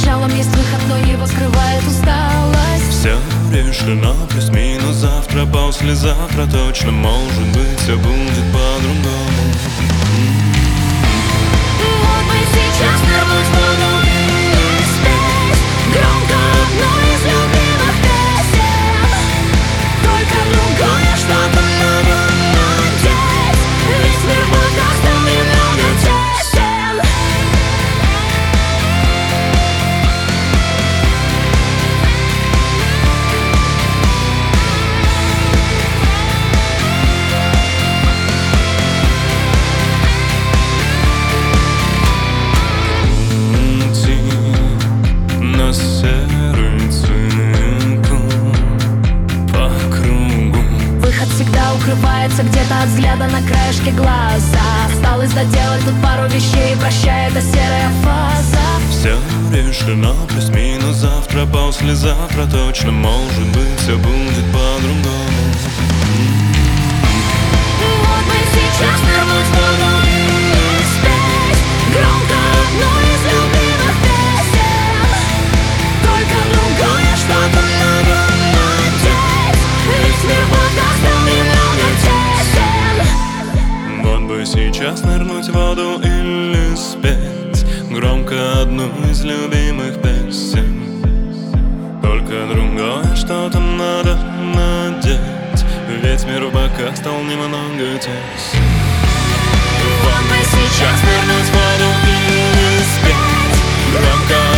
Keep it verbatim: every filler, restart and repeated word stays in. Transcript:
началом есть выход, но его скрывает усталость. Все решено, плюс-минус, завтра, послезавтра точно, может быть, все будет по-другому. Вот бы сейчас нырнуть в воду и спеть громко одну из любимых песен. Только другое что-то надо надеть, ведь мир пока стал немного тесен. Серый цикл по кругу. Выход всегда укрывается где-то от взгляда на краешке глаза. Осталось доделать тут пару вещей, прощай, это серая фаза. Все решено, плюс-минус, завтра, послезавтра точно, может быть, все будет по-другому. Вот бы сейчас нырнуть в воду и спеть громко одну из любимых песен. Только другое что-то надо надеть, ведь мир пока стал немного тесен. Вот бы сейчас нырнуть в воду или спеть громко одну из любимых песен. Только другое что-то надо надеть, ведь мир пока стал немного тесен. Вот бы сейчас нырнуть в воду и спеть громко